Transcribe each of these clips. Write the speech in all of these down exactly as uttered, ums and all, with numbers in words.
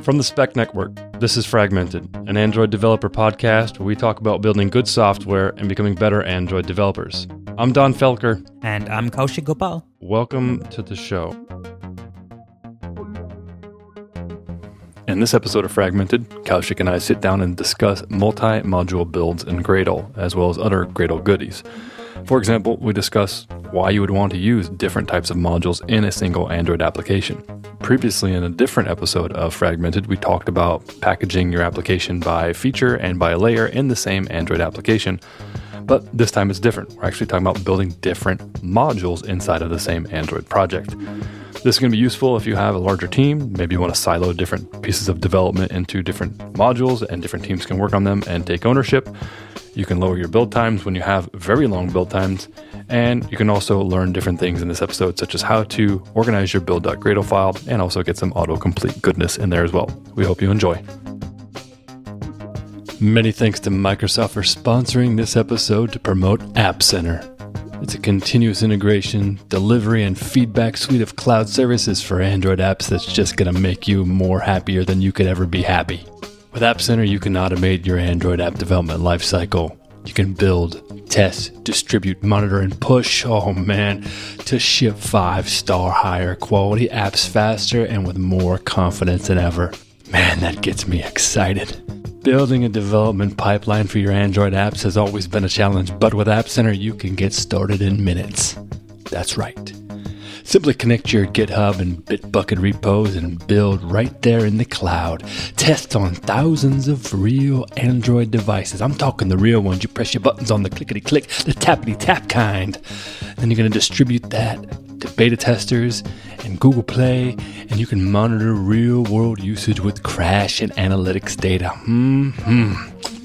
From the Spec Network, this is Fragmented, an Android developer podcast where we talk about building good software and becoming better Android developers. I'm Don Felker. And I'm Kaushik Gopal. Welcome to the show. In this episode of Fragmented, Kaushik and I sit down and discuss multi-module builds in Gradle, as well as other Gradle goodies. For example, we discuss why you would want to use different types of modules in a single Android application. Previously, in a different episode of Fragmented, we talked about packaging your application by feature and by layer in the same Android application. But this time it's different. We're actually talking about building different modules inside of the same Android project. This is going to be useful if you have a larger team. Maybe you want to silo different pieces of development into different modules and different teams can work on them and take ownership. You can lower your build times when you have very long build times. And you can also learn different things in this episode, such as how to organize your build.gradle file and also get some autocomplete goodness in there as well. We hope you enjoy. Many thanks to Microsoft for sponsoring this episode to promote App Center. It's a continuous integration, delivery, and feedback suite of cloud services for Android apps that's just going to make you more happier than you could ever be happy. With App Center, you can automate your Android app development lifecycle. You can build, test, distribute, monitor, and push, oh man, to ship five-star higher quality apps faster and with more confidence than ever. Man, that gets me excited. Building a development pipeline for your Android apps has always been a challenge, but with App Center, you can get started in minutes. That's right. Simply connect your GitHub and Bitbucket repos and build right there in the cloud. Test on thousands of real Android devices. I'm talking the real ones. You press your buttons on the clickety-click, the tappity-tap kind. Then you're going to distribute that to beta testers and Google Play, and you can monitor real-world usage with crash and analytics data. Mm-hmm.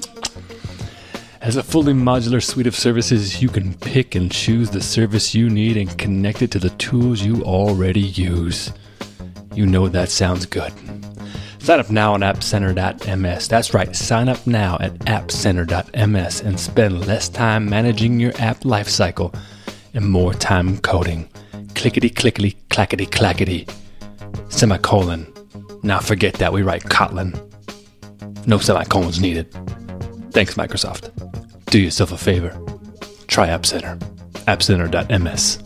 As a fully modular suite of services, you can pick and choose the service you need and connect it to the tools you already use. You know that sounds good. Sign up now on app center dot m s. That's right, sign up now at app center dot m s and spend less time managing your app lifecycle and more time coding. Clickety clickety clackety clackety. Semicolon. Now forget that, we write Kotlin. No semicolons needed. Thanks, Microsoft. Do yourself a favor. Try App Center. app center dot m s.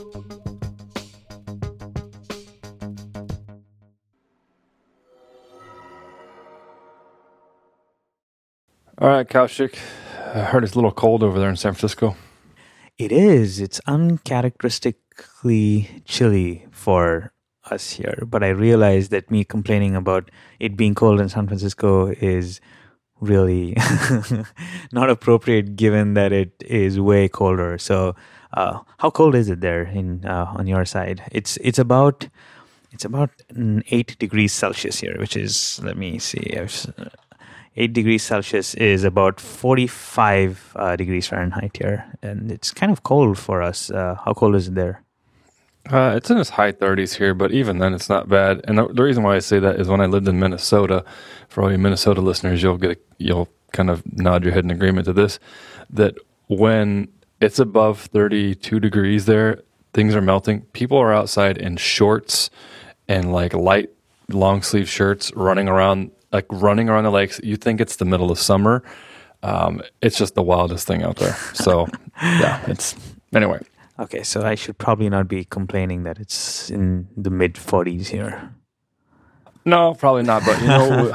All right, Kaushik. I heard it's a little cold over there in San Francisco. It is. It's uncharacteristically chilly for us here. But I realized that me complaining about it being cold in San Francisco is really not appropriate given that it is way colder. So uh, how cold is it there in uh, on your side? It's it's about it's about eight degrees Celsius here, which is, let me see, eight degrees Celsius is about forty-five uh, degrees Fahrenheit here, and it's kind of cold for us. Uh, how cold is it there? Uh, it's in its high thirties here, but even then it's not bad. And the, the reason why I say that is when I lived in Minnesota, for all you Minnesota listeners, you'll get a, you'll kind of nod your head in agreement to this, that when it's above thirty-two degrees there, things are melting. People are outside in shorts and like light long sleeve shirts running around, like running around the lakes. You think it's the middle of summer. Um, it's just the wildest thing out there. So yeah, it's anyway. Okay, so I should probably not be complaining that it's in the mid forties here. No, probably not, but you know,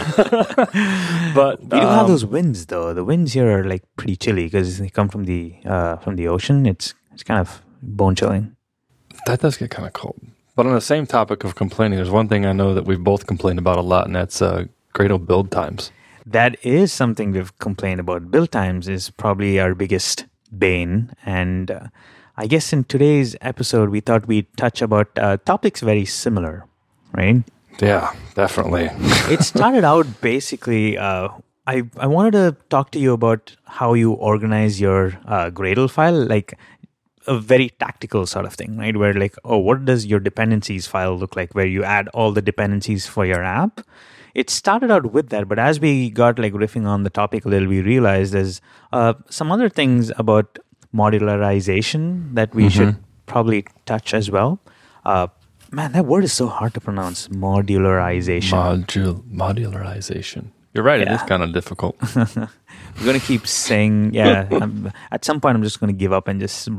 but we do um, have those winds though. The winds here are like pretty chilly because they come from the uh, from the ocean. It's it's kind of bone chilling. That does get kind of cold. But on the same topic of complaining, there's one thing I know that we've both complained about a lot, and that's uh, Gradle build times. That is something we've complained about. Build times is probably our biggest bane, and uh, I guess in today's episode, we thought we'd touch about uh, topics very similar, right? Yeah, definitely. It started out basically, uh, I, I wanted to talk to you about how you organize your uh, Gradle file, like a very tactical sort of thing, right? Where like, oh, what does your dependencies file look like, where you add all the dependencies for your app? It started out with that, but as we got like riffing on the topic a little, we realized there's uh, some other things about modularization that we mm-hmm. should probably touch as well. Uh, Man, that word is so hard to pronounce. Modularization. Modul- modularization. You're right. Yeah. It is kind of difficult. We're going to keep saying, yeah. I'm, at some point, I'm just going to give up and just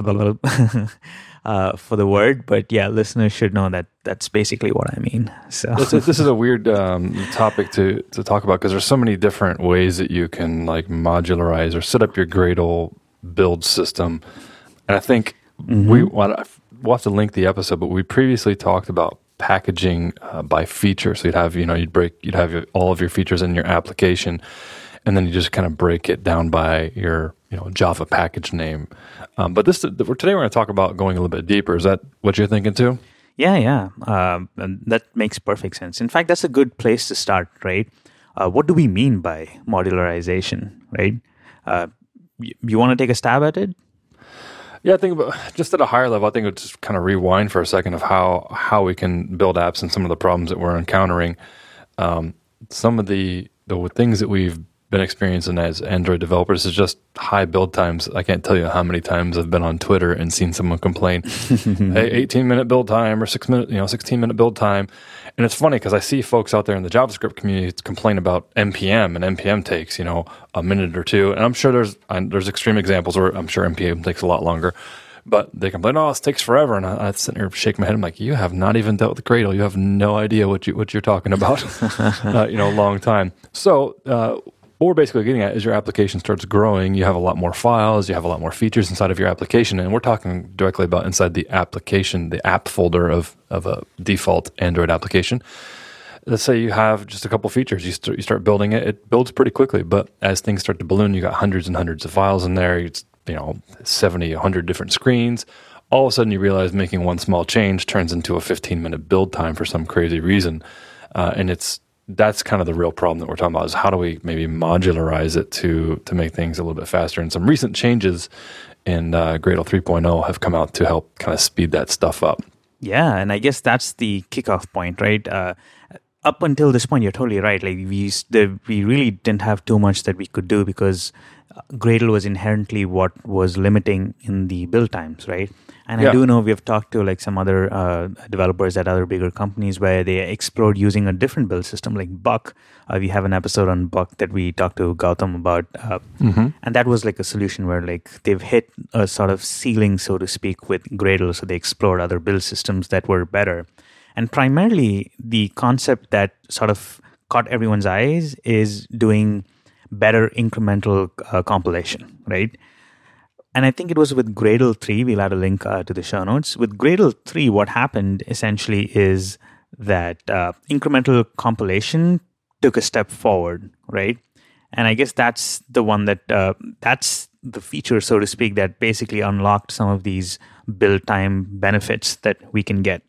uh, for the word. But yeah, listeners should know that that's basically what I mean. So this, is, this is a weird um, topic to to talk about because there's so many different ways that you can like modularize or set up your Gradle build system. And I think mm-hmm. we want to, we'll have to link the episode, but we previously talked about packaging uh, by feature. So you'd have, you know, you'd break, you'd have your, all of your features in your application, and then you just kind of break it down by your, you know, Java package name. Um, but this today we're going to talk about going a little bit deeper. Is that what you're thinking too? Yeah, yeah. Um, and that makes perfect sense. In fact, that's a good place to start, right? Uh, what do we mean by modularization, right? Uh, you, you want to take a stab at it? Yeah, I think about, just at a higher level, I think it would just kind of rewind for a second of how how we can build apps and some of the problems that we're encountering. Um, some of the the things that we've been experiencing as Android developers is just high build times. I can't tell you how many times I've been on Twitter and seen someone complain, "Hey, eighteen minute build time or six minute, you know, sixteen minute build time." And it's funny because I see folks out there in the JavaScript community complain about N P M, and N P M takes, you know, a minute or two. And I'm sure there's there's extreme examples where I'm sure N P M takes a lot longer. But they complain, "Oh, this takes forever." And I, I sit there, shake my head. I'm like, "You have not even dealt with Gradle. You have no idea what you what you're talking about." uh, you know, long time. So uh, what we're basically getting at is your application starts growing. You have a lot more files. You have a lot more features inside of your application. And we're talking directly about inside the application, the app folder of, of a default Android application. Let's say you have just a couple features. You start, you start building it. It builds pretty quickly. But as things start to balloon, you got hundreds and hundreds of files in there. It's, you know, seventy, one hundred different screens. All of a sudden, you realize making one small change turns into a fifteen-minute build time for some crazy reason. Uh, and it's that's kind of the real problem that we're talking about is how do we maybe modularize it to to make things a little bit faster. And some recent changes in uh, Gradle three point oh have come out to help kind of speed that stuff up. Yeah, and I guess that's the kickoff point, right? Uh, up until this point, you're totally right. Like we the, we really didn't have too much that we could do because Gradle was inherently what was limiting in the build times, right? And yeah. I do know we've talked to like some other uh, developers at other bigger companies where they explored using a different build system like Buck. Uh, we have an episode on Buck that we talked to Gautam about. Uh, mm-hmm. And that was like a solution where like they've hit a sort of ceiling, so to speak, with Gradle. So they explored other build systems that were better. And primarily the concept that sort of caught everyone's eyes is doing better incremental uh, compilation, right? And I think it was with Gradle three, we'll add a link uh, to the show notes. With Gradle three, what happened essentially is that uh, incremental compilation took a step forward, right? And I guess that's the one that, uh, that's the feature, so to speak, that basically unlocked some of these build time benefits that we can get.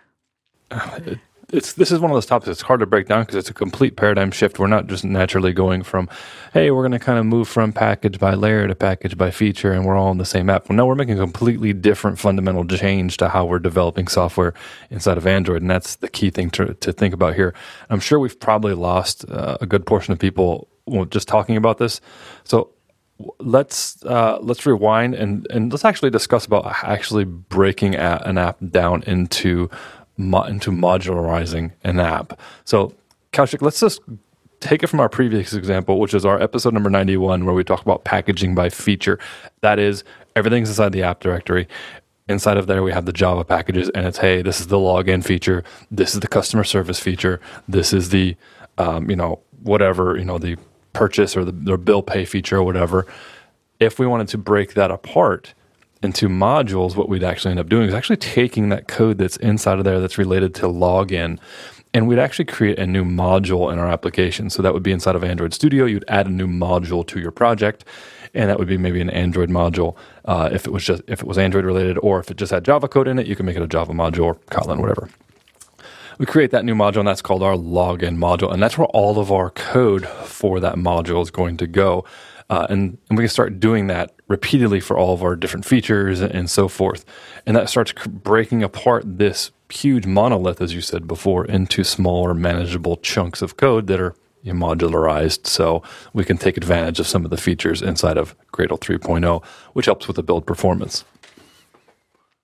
It's this is one of those topics that's hard to break down because it's a complete paradigm shift. We're not just naturally going from, hey, we're going to kind of move from package by layer to package by feature, and we're all in the same app. Well, no, we're making a completely different fundamental change to how we're developing software inside of Android, and that's the key thing to, to think about here. I'm sure we've probably lost uh, a good portion of people just talking about this. So let's uh, let's rewind and and let's actually discuss about actually breaking a, an app down into. Mo- into modularizing an app. So, Kaushik, let's just take it from our previous example, which is our episode number ninety-one, where we talk about packaging by feature. That is, everything's inside the app directory. Inside of there, we have the Java packages, and it's, hey, this is the login feature, this is the customer service feature, this is the, um, you know, whatever, you know, the purchase or the, the bill pay feature or whatever. If we wanted to break that apart into modules, what we'd actually end up doing is actually taking that code that's inside of there that's related to login, and we'd actually create a new module in our application. So that would be inside of Android Studio. You'd add a new module to your project, and that would be maybe an Android module uh, if it was just if it was Android related, or if it just had Java code in it, you can make it a Java module or Kotlin, whatever. We create that new module, and that's called our login module, and that's where all of our code for that module is going to go. Uh, and, and we can start doing that repeatedly for all of our different features and, and so forth. And that starts c- breaking apart this huge monolith, as you said before, into smaller, manageable chunks of code that are you know, modularized. So we can take advantage of some of the features inside of Gradle three point oh, which helps with the build performance.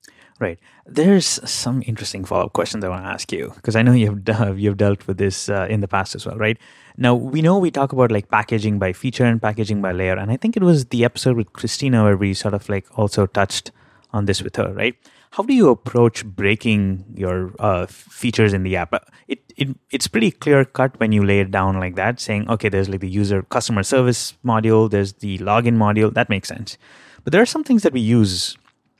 Right. There's some interesting follow-up questions I want to ask you, because I know you've de- you've dealt with this uh, in the past as well, right? Now, we know we talk about like packaging by feature and packaging by layer, and I think it was the episode with Christina where we sort of like also touched on this with her, right? How do you approach breaking your uh, features in the app? It, it It's pretty clear-cut when you lay it down like that, saying, okay, there's like the user customer service module, there's the login module, that makes sense. But there are some things that we use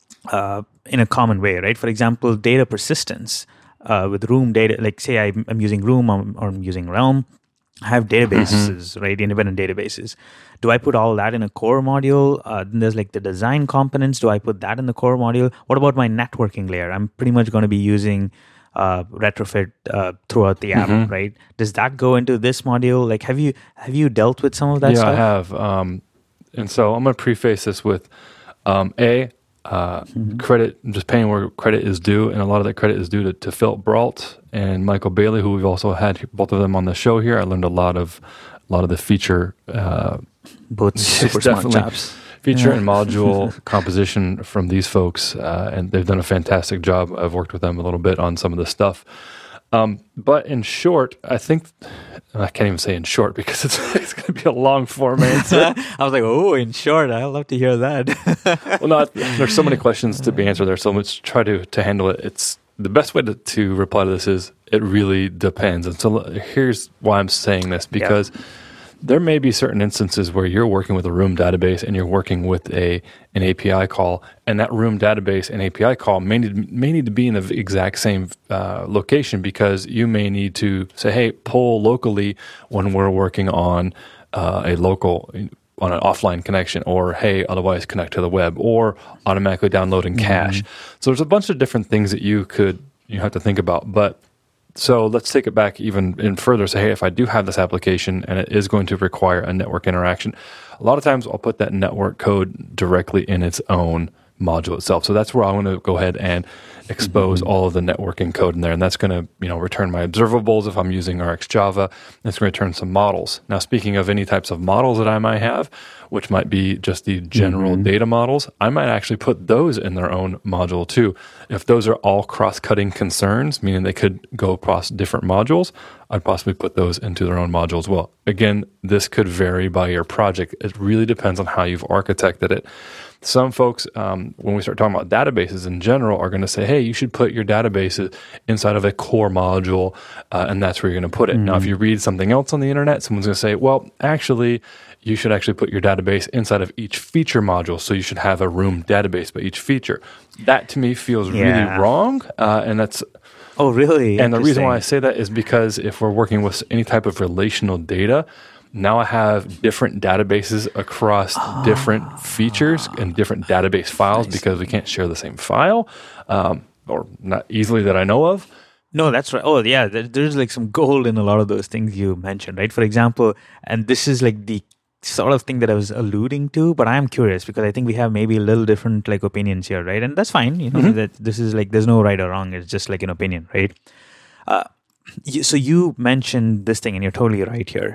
Uh, in a common way, right? For example, data persistence uh, with Room data. Like, say I'm, I'm using Room or, or I'm using Realm. I have databases, mm-hmm. right? Independent databases. Do I put all that in a core module? Uh, then there's like the design components. Do I put that in the core module? What about my networking layer? I'm pretty much going to be using uh, retrofit uh, throughout the app, mm-hmm. right? Does that go into this module? Like, have you have you dealt with some of that yeah, stuff? Yeah, I have. Um, and so I'm going to preface this with um, A, Uh, mm-hmm. credit, just paying where credit is due, and a lot of that credit is due to, to Philip Brault and Michael Bailey, who we've also had both of them on the show here. I learned a lot of a lot of the feature, uh, both super smart chaps. feature yeah. and module composition from these folks, uh, and they've done a fantastic job. I've worked with them a little bit on some of this stuff. Um, but in short, I think, I can't even say in short because it's, it's going to be a long form answer. I was like, oh, in short, I'd love to hear that. Well, no, there's so many questions to be answered there, so let's try to, to handle it. It's the best way to, to reply to this is it really depends. And so here's why I'm saying this, because yeah. there may be certain instances where you're working with a Room database and you're working with a an A P I call, and that Room database and A P I call may need, may need to be in the exact same uh, location, because you may need to say, hey, pull locally when we're working on uh, a local, on an offline connection, or hey, otherwise connect to the web, or automatically download and cache. Mm-hmm. So there's a bunch of different things that you could, you have to think about. But so let's take it back even in further. Say, hey, if I do have this application and it is going to require a network interaction, a lot of times I'll put that network code directly in its own module itself. So that's where I want to go ahead and expose mm-hmm. all of the networking code in there. And that's going to, you know, return my observables if I'm using RxJava. It's going to return some models. Now, speaking of any types of models that I might have, which might be just the general mm-hmm. data models, I might actually put those in their own module too. If those are all cross-cutting concerns, meaning they could go across different modules, I'd possibly put those into their own module as well. Again, this could vary by your project. It really depends on how you've architected it. Some folks, um, when we start talking about databases in general, are going to say, hey, you should put your databases inside of a core module, uh, and that's where you're going to put it. Mm-hmm. Now, if you read something else on the internet, someone's going to say, well, actually, you should actually put your database inside of each feature module, so you should have a Room database by each feature. That, to me, feels yeah. really wrong, uh, and that's... Oh, really? And the reason why I say that is because if we're working with any type of relational data, now I have different databases across oh. different features and different database files because we can't share the same file, um, or not easily that I know of. No, that's right. Oh, yeah. There, there's like some gold in a lot of those things you mentioned, right? For example, and this is like the sort of thing that I was alluding to, but I am curious because I think we have maybe a little different like opinions here, right? And that's fine. You know, mm-hmm. that this is like, there's no right or wrong. It's just like an opinion, right? Uh, you, so you mentioned this thing and you're totally right here.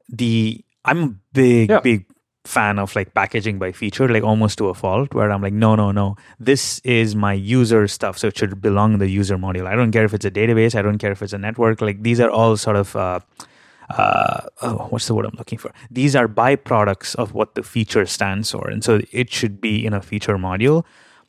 The I'm a big, yeah. big fan of like packaging by feature, like almost to a fault, where I'm like, no, no, no, this is my user stuff, so it should belong in the user module. I don't care if it's a database, I don't care if it's a network. Like these are all sort of, uh, uh, oh, what's the word I'm looking for? These are byproducts of what the feature stands for, and so it should be in a feature module.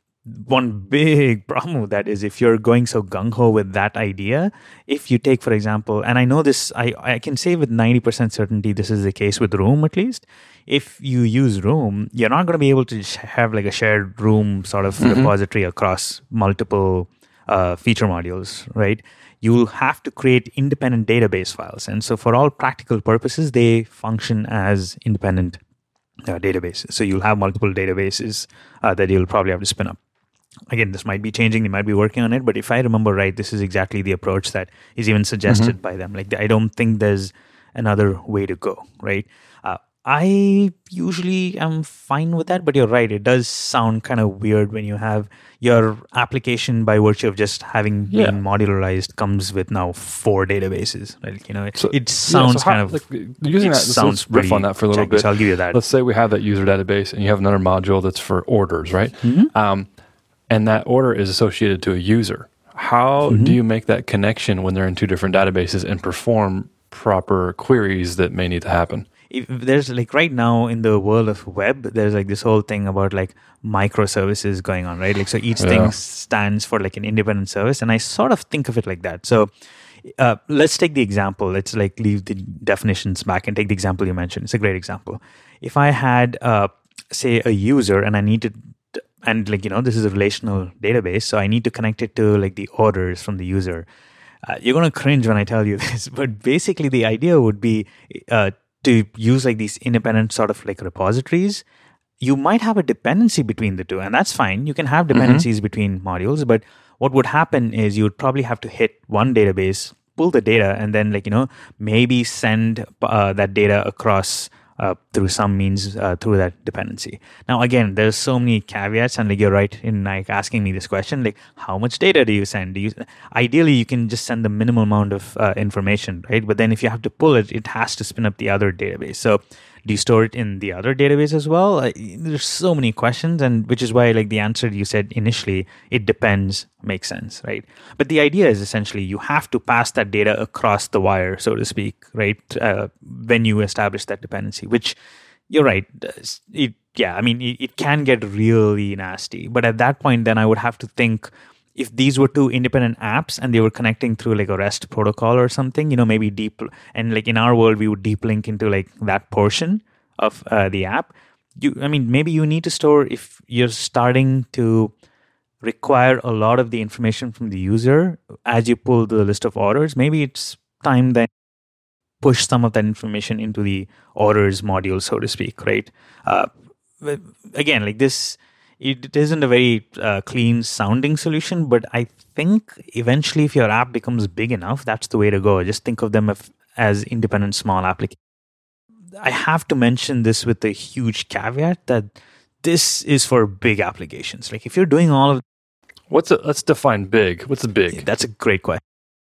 One big problem with that is if you're going so gung-ho with that idea, if you take, for example, and I know this, I, I can say with ninety percent certainty this is the case with Room at least. If you use Room, you're not going to be able to have like a shared Room sort of mm-hmm. repository across multiple uh, feature modules, right? You'll have to create independent database files. And so for all practical purposes, they function as independent uh, databases. So you'll have multiple databases uh, that you'll probably have to spin up. Again, this might be changing. They might be working on it. But if I remember right, this is exactly the approach that is even suggested mm-hmm. by them. Like, I don't think there's another way to go, right? Uh, I usually am fine with that. But you're right. It does sound kind of weird when you have your application, by virtue of just having yeah. been modularized, comes with now four databases. Right? You know, it, so, it sounds yeah, so how, kind of... Like, using that, sounds let's riff on that for a little bit. I'll give you that. Let's say we have that user database and you have another module that's for orders, right? Mm-hmm. Um, and that order is associated to a user. How mm-hmm. do you make that connection when they're in two different databases and perform proper queries that may need to happen? If there's like right now in the world of web, there's like this whole thing about like microservices going on, right? Like, so each yeah. thing stands for like an independent service. And I sort of think of it like that. So uh, let's take the example. Let's like leave the definitions back and take the example you mentioned. It's a great example. If I had, uh, say, a user and I needed, and like, you know, this is a relational database, so I need to connect it to like the orders from the user. Uh, you're going to cringe when I tell you this, but basically the idea would be uh, to use like these independent sort of like repositories. You might have a dependency between the two, and that's fine. You can have dependencies mm-hmm. between modules, but what would happen is you would probably have to hit one database, pull the data, and then like, you know, maybe send uh, that data across Uh, through some means uh, through that dependency. Now, again, there's so many caveats, and like you're right in like asking me this question, like how much data do you send? Do you ideally you can just send the minimal amount of uh, information, right? But then if you have to pull it, it has to spin up the other database. So do you store it in the other database as well? Uh, there's so many questions, and which is why like the answer you said initially, it depends, makes sense, right? But the idea is essentially you have to pass that data across the wire, so to speak, right? Uh, when you establish that dependency, which you're right. It, yeah, I mean, it, it can get really nasty. But at that point, then I would have to think, if these were two independent apps and they were connecting through like a REST protocol or something, you know, maybe deep, and like in our world, we would deep link into like that portion of uh, the app. You, I mean, maybe you need to store, if you're starting to require a lot of the information from the user as you pull the list of orders, maybe it's time that push some of that information into the orders module, so to speak, right? Uh, again, like this, it isn't a very uh, clean sounding solution, but I think eventually if your app becomes big enough, that's the way to go. Just think of them as, as independent small applications. I have to mention this with a huge caveat that this is for big applications. Like if you're doing all of... What's a, let's define big. What's a big? That's a great question.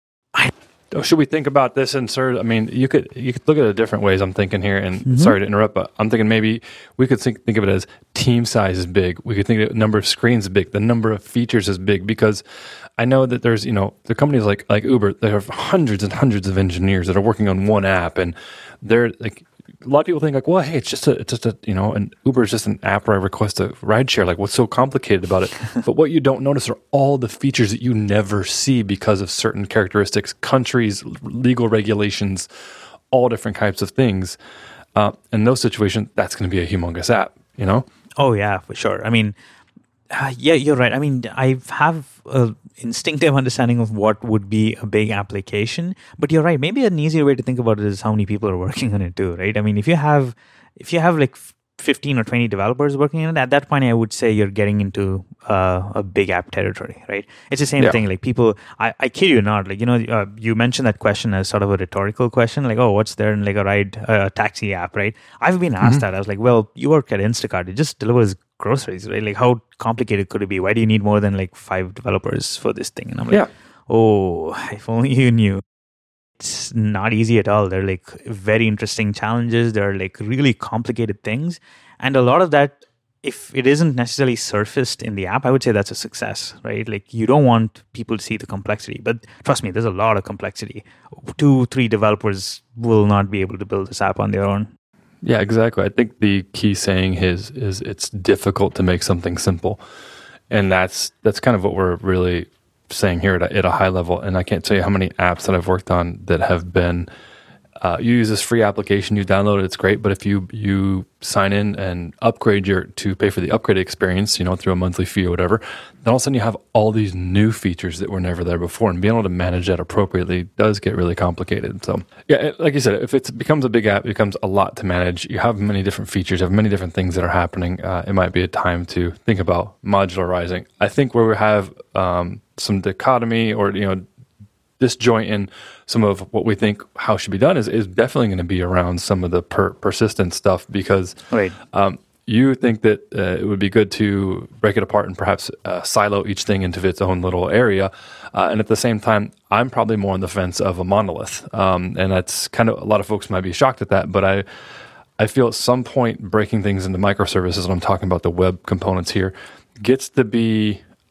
I Oh, should we think about this in sort of, I mean, you could you could look at it different ways, I'm thinking here, and mm-hmm. sorry to interrupt, but I'm thinking maybe we could think, think of it as team size is big. We could think of the number of screens is big, the number of features is big, because I know that there's, you know, the companies like like Uber, they have hundreds and hundreds of engineers that are working on one app, and they're like, a lot of people think like, well, hey, it's just a, it's just a, you know, and Uber is just an app where I request a ride share. Like, what's so complicated about it? But what you don't notice are all the features that you never see because of certain characteristics, countries, legal regulations, all different types of things. Uh, in those situations, that's going to be a humongous app, you know? Oh yeah, for sure. I mean, uh, yeah, you're right. I mean, I have a instinctive understanding of what would be a big application, but you're right. Maybe an easier way to think about it is how many people are working on it too, right? I mean, if you have, if you have like fifteen or twenty developers working on it, at that point, I would say you're getting into uh, a big app territory, right? It's the same yeah. thing. Like people, I, I kid you not, like, you know, uh, you mentioned that question as sort of a rhetorical question, like, oh, what's there in like a ride, a uh, taxi app, right? I've been asked mm-hmm. that. I was like, well, you work at Instacart. It just delivers groceries, right? Like, how complicated could it be? Why do you need more than like five developers for this thing? And I'm like, yeah. oh, if only you knew. It's not easy at all. They're like very interesting challenges. They're like really complicated things. And a lot of that, if it isn't necessarily surfaced in the app, I would say that's a success, right? Like you don't want people to see the complexity. But trust me, there's a lot of complexity. Two, three developers will not be able to build this app on their own. Yeah, exactly. I think the key saying is, is it's difficult to make something simple. And that's that's kind of what we're really saying here at a, at a high level. And I can't tell you how many apps that I've worked on that have been, uh, you use this free application, you download it, it's great. But if you you sign in and upgrade your, to pay for the upgrade experience, you know, through a monthly fee or whatever, then all of a sudden you have all these new features that were never there before. And being able to manage that appropriately does get really complicated. So yeah, like you said, if it becomes a big app, it becomes a lot to manage. You have many different features, you have many different things that are happening. Uh, it might be a time to think about modularizing. I think where we have um, some dichotomy or, you know, disjoint in some of what we think how should be done is, is definitely going to be around some of the per, persistent stuff, because right. um, you think that uh, it would be good to break it apart and perhaps uh, silo each thing into its own little area. Uh, and at the same time, I'm probably more on the fence of a monolith. Um, and that's kind of, a lot of folks might be shocked at that, but I, I feel at some point breaking things into microservices, and I'm talking about the web components here, gets to be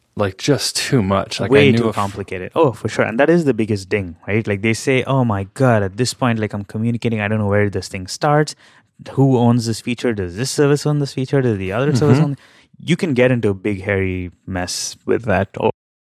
like just too much. Like way I knew too if, complicated. Oh, for sure. And that is the biggest ding, right? Like they say, oh my God, at this point, like I'm communicating, I don't know where this thing starts. Who owns this feature? Does this service own this feature? Does the other mm-hmm. service own? You can get into a big, hairy mess with that. Oh.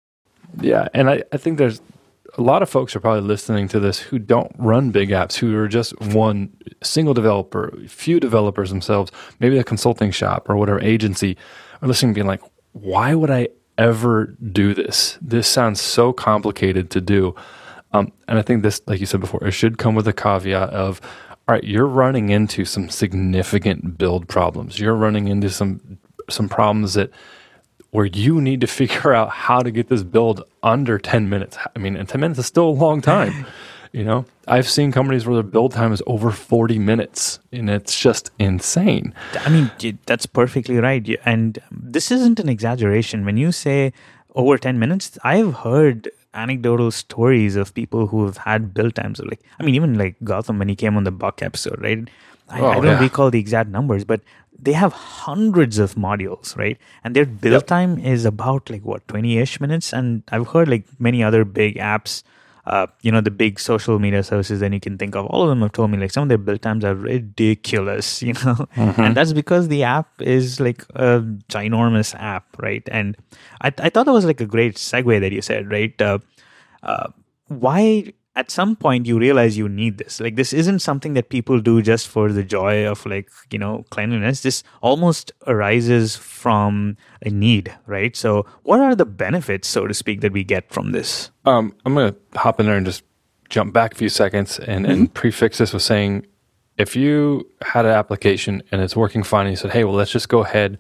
Yeah. And I, I think there's a lot of folks are probably listening to this who don't run big apps, who are just one single developer, few developers themselves, maybe a consulting shop or whatever agency, are listening being like, why would I ever do this? This sounds so complicated to do. Um, and I think this, like you said before, it should come with a caveat of, all right, you're running into some significant build problems. You're running into some some problems that where you need to figure out how to get this build under ten minutes. I mean, and ten minutes is still a long time. You know, I've seen companies where their build time is over forty minutes, and it's just insane. I mean, that's perfectly right. And this isn't an exaggeration. When you say over ten minutes, I've heard anecdotal stories of people who have had build times of like, I mean, even like Gautam when he came on the Buck episode, right? I, oh, I don't yeah. recall the exact numbers, but they have hundreds of modules, right? And their build yep. time is about like what, twenty-ish minutes. And I've heard like many other big apps, uh, you know, the big social media services that you can think of, all of them have told me like some of their build times are ridiculous, you know? Mm-hmm. And that's because the app is like a ginormous app, right? And I, I thought that was like a great segue that you said, right? Uh, uh, why... At some point, you realize you need this. Like, this isn't something that people do just for the joy of, like, you know, cleanliness. This almost arises from a need, right? So, what are the benefits, so to speak, that we get from this? Um, I'm going to hop in there and just jump back a few seconds and, mm-hmm. and prefix this with saying, if you had an application and it's working fine, and you said, hey, well, let's just go ahead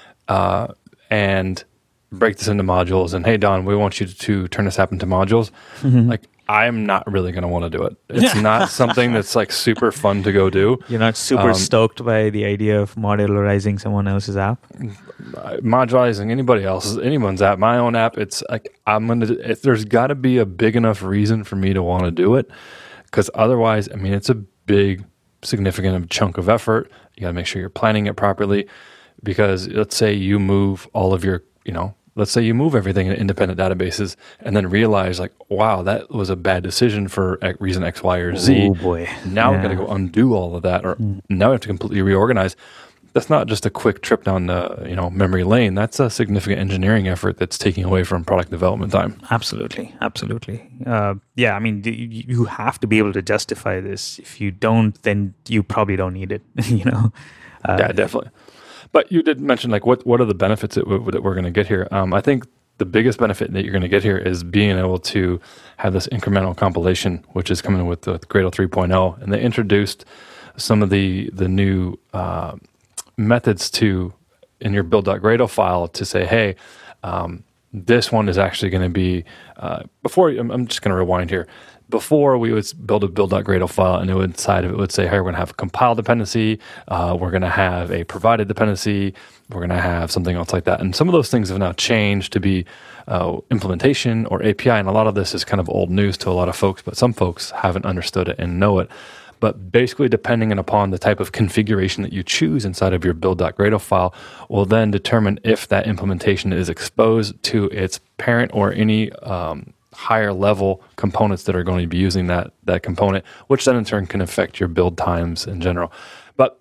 uh, and break this into modules. And, hey, Don, we want you to, to turn this app into modules. Mm-hmm. Like, I'm not really going to want to do it. It's not something that's like super fun to go do. You're not super um, stoked by the idea of modularizing someone else's app? Modularizing anybody else's, anyone's app, my own app. It's like, I'm going to, if there's got to be a big enough reason for me to want to do it. Because otherwise, I mean, it's a big, significant chunk of effort. You got to make sure you're planning it properly. Because let's say you move all of your, you know, let's say you move everything in independent databases and then realize like, wow, that was a bad decision for reason X, Y, or Z. Oh boy. Now yeah. we've got to go undo all of that, or mm. now we have to completely reorganize. That's not just a quick trip down the, you know, memory lane. That's a significant engineering effort that's taking away from product development time. Absolutely. Absolutely. Uh, yeah, I mean, you have to be able to justify this. If you don't, then you probably don't need it, you know? Uh, yeah, definitely. But you did mention, like, what, what are the benefits that, w- that we're going to get here? Um, I think the biggest benefit that you're going to get here is being able to have this incremental compilation, which is coming with the Gradle three point oh. And they introduced some of the the new uh, methods to, in your build.gradle file, to say, hey, um, this one is actually going to be, uh, before, I'm, I'm just going to rewind here. Before, we would build a build.gradle file, and it would, inside of it would say, hey, we're going to have a compile dependency, uh, we're going to have a provided dependency, we're going to have something else like that. And some of those things have now changed to be uh, implementation or A P I, and a lot of this is kind of old news to a lot of folks, but some folks haven't understood it and know it. But basically, depending upon the type of configuration that you choose inside of your build.gradle file, will then determine if that implementation is exposed to its parent or any um, higher level components that are going to be using that that component, which then in turn can affect your build times in general. But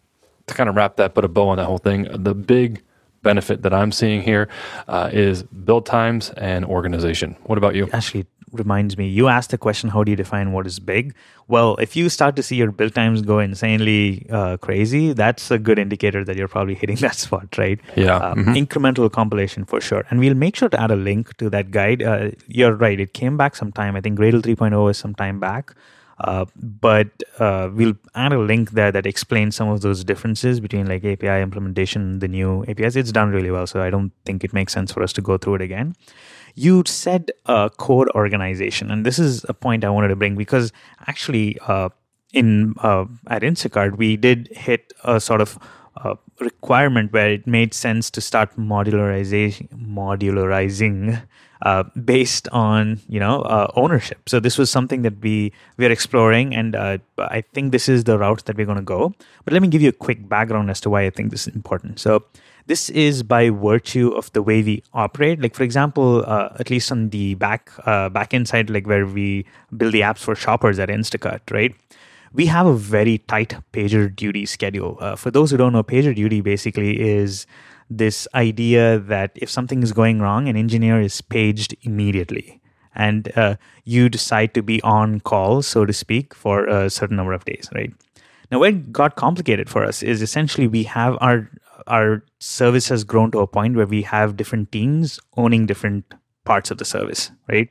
to kind of wrap that, put a bow on that whole thing, the big benefit that I'm seeing here uh, is build times and organization. What about you? Actually, reminds me, you asked the question, how do you define what is big? Well, if you start to see your build times go insanely uh, crazy, that's a good indicator that you're probably hitting that spot, right? Yeah. Um, mm-hmm. Incremental compilation for sure. And we'll make sure to add a link to that guide. Uh, you're right, it came back sometime. I think Gradle three point oh is some time back. Uh, but uh, we'll add a link there that explains some of those differences between like A P I implementation and the new A P Is. It's done really well, so I don't think it makes sense for us to go through it again. You said uh, code organization, and this is a point I wanted to bring because actually uh, in uh, at Instacart, we did hit a sort of uh, requirement where it made sense to start modularization, modularizing uh, based on you know uh, ownership. So this was something that we we are exploring, and uh, I think this is the route that we're going to go. But let me give you a quick background as to why I think this is important. So this is by virtue of the way we operate. Like, for example, uh, at least on the back uh, back end side, like where we build the apps for shoppers at Instacart, right? We have a very tight PagerDuty schedule. Uh, for those who don't know, PagerDuty basically is this idea that if something is going wrong, an engineer is paged immediately. And uh, you decide to be on call, so to speak, for a certain number of days, right? Now, where it got complicated for us is essentially we have our our service has grown to a point where we have different teams owning different parts of the service, right?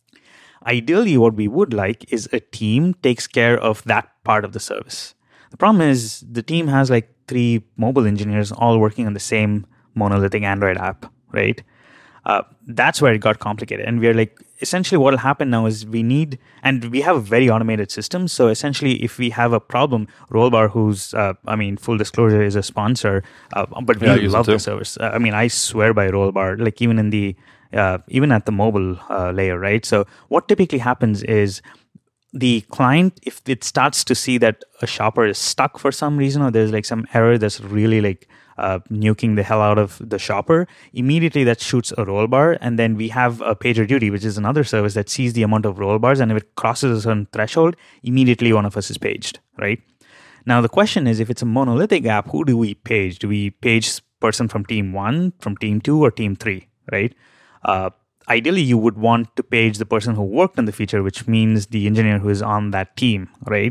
Ideally, what we would like is a team takes care of that part of the service. The problem is the team has like three mobile engineers all working on the same monolithic Android app, right? Uh, that's where it got complicated. And we're like, essentially what will happen now is we need, and we have a very automated system. So essentially, if we have a problem, Rollbar, who's, uh, I mean, full disclosure, is a sponsor, uh, but we yeah, love the service. Uh, I mean, I swear by Rollbar, like even in the, uh, even at the mobile uh, layer, right? So what typically happens is the client, if it starts to see that a shopper is stuck for some reason, or there's like some error that's really like, Uh, nuking the hell out of the shopper, immediately that shoots a rollbar, and then we have a PagerDuty, which is another service that sees the amount of rollbars, and if it crosses a certain threshold, immediately one of us is paged, right? Now the question is, if it's a monolithic app, who do we page? Do we page person from team one, from team two, or team three, right? Uh, ideally, you would want to page the person who worked on the feature, which means the engineer who is on that team, right?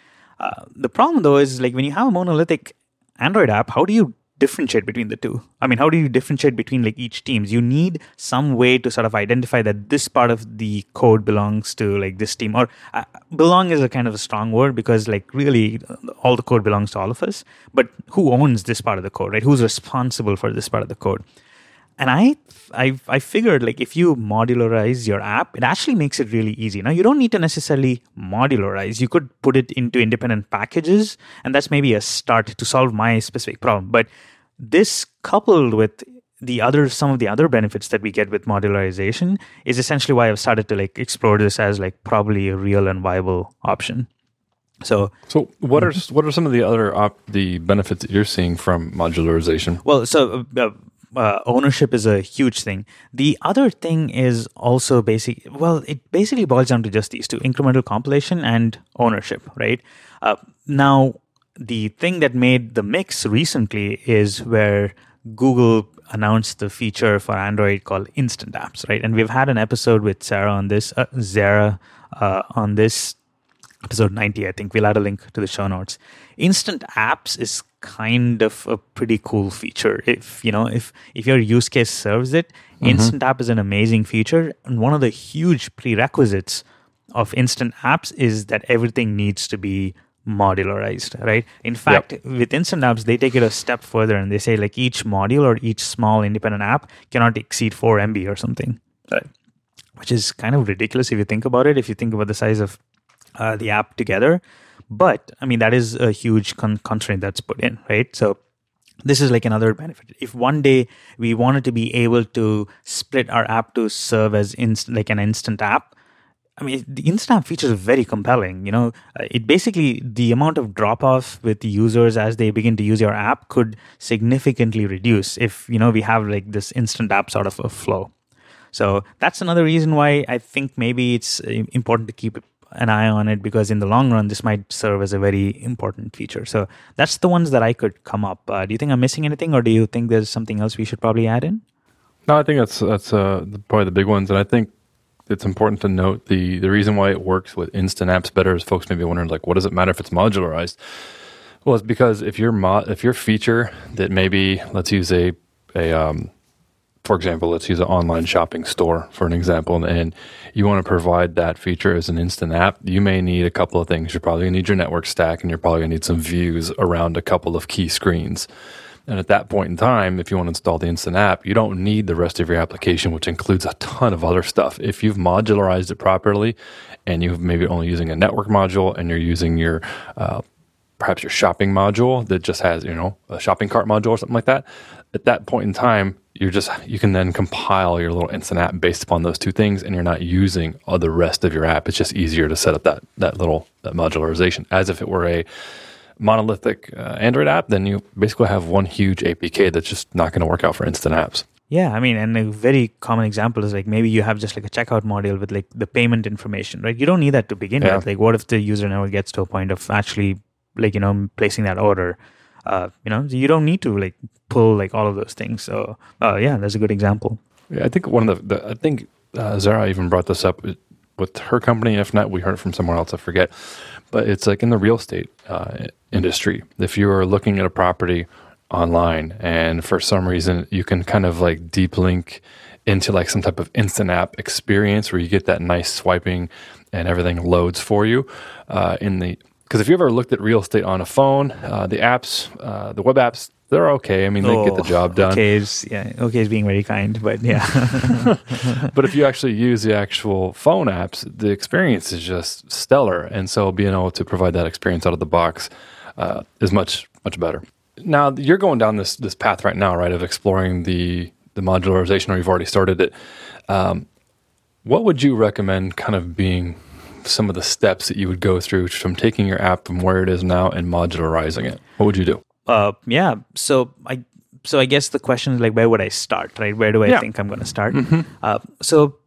Uh, the problem though is like when you have a monolithic Android app, how do you differentiate between the two? I mean, how do you differentiate between like each teams? You need some way to sort of identify that this part of the code belongs to like this team, or uh, belong is a kind of a strong word because like really all the code belongs to all of us, but who owns this part of the code, right? Who's responsible for this part of the code? And I, I, I figured like if you modularize your app, it actually makes it really easy. Now you don't need to necessarily modularize. You could put it into independent packages, and that's maybe a start to solve my specific problem. But this coupled with the other, some of the other benefits that we get with modularization is essentially why I've started to like explore this as like probably a real and viable option. So, so what are what are some of the other op- the benefits that you're seeing from modularization? Well, so. Uh, Uh, ownership is a huge thing. The other thing is also basic. Well, it basically boils down to just these two: incremental compilation and ownership, right? Uh, now, the thing that made the mix recently is where Google announced the feature for Android called Instant Apps, right? And we've had an episode with Sarah on this, uh, Zara uh, on this episode ninety, I think. We'll add a link to the show notes. Instant Apps is kind of a pretty cool feature. If you know, if if your use case serves it, mm-hmm. Instant App is an amazing feature. And one of the huge prerequisites of Instant Apps is that everything needs to be modularized, right? In fact, yep. with Instant Apps, they take it a step further and they say like each module or each small independent app cannot exceed four M B or something, right? Which is kind of ridiculous if you think about it. If you think about the size of uh, the app together. But, I mean, that is a huge con- constraint that's put in, right? So this is like another benefit. If one day we wanted to be able to split our app to serve as inst- like an instant app, I mean, the instant app feature is very compelling. You know, uh, it basically, the amount of drop-off with the users as they begin to use your app could significantly reduce if, you know, we have like this instant app sort of a flow. So that's another reason why I think maybe it's important to keep an eye on it, because in the long run, this might serve as a very important feature. So that's the ones that I could come up. Uh, do you think I'm missing anything, or do you think there's something else we should probably add in? No, I think that's that's uh, probably the big ones. And I think it's important to note the, the reason why it works with instant apps better is folks may be wondering, like, what does it matter if it's modularized? Well, it's because if your mod, if your feature that maybe, let's use a, a um, for example, let's use an online shopping store for an example, and, and you want to provide that feature as an instant app, you may need a couple of things. You're probably going to need your network stack, and you're probably going to need some views around a couple of key screens. And at that point in time, if you want to install the instant app, you don't need the rest of your application, which includes a ton of other stuff. If you've modularized it properly, and you've maybe only using a network module, and you're using your uh, perhaps your shopping module that just has, you know, a shopping cart module or something like that. At that point in time, you're just you can then compile your little instant app based upon those two things, and you're not using all the rest of your app. It's just easier to set up that that little that modularization as if it were a monolithic uh, Android app. Then you basically have one huge A P K that's just not going to work out for instant apps. Yeah, I mean, and a very common example is like maybe you have just like a checkout module with like the payment information, right? You don't need that to begin Yeah. with. Like, what if the user never gets to a point of actually like, you know, placing that order? Uh, you know, you don't need to like pull like all of those things. So, uh, yeah, that's a good example. Yeah, I think one of the, the I think uh, Zara even brought this up with her company. If not, we heard it from somewhere else. I forget. But it's like in the real estate uh, industry. If you are looking at a property online and for some reason you can kind of like deep link into like some type of instant app experience where you get that nice swiping and everything loads for you uh, in the because if you ever looked at real estate on a phone, uh, the apps, uh, the web apps, they're okay. I mean, they oh, get the job done. Okay, is yeah, okay is being very kind, but yeah. But if you actually use the actual phone apps, the experience is just stellar, and so being able to provide that experience out of the box uh, is much much better. Now you're going down this this path right now, right, of exploring the the modularization, or you've already started it. Um, what would you recommend kind of being some of the steps that you would go through from taking your app from where it is now and modularizing it? What would you do? Uh, yeah. So I so I guess the question is like, where would I start, right? Where do I Yeah. think I'm going to start? Mm-hmm. Uh, so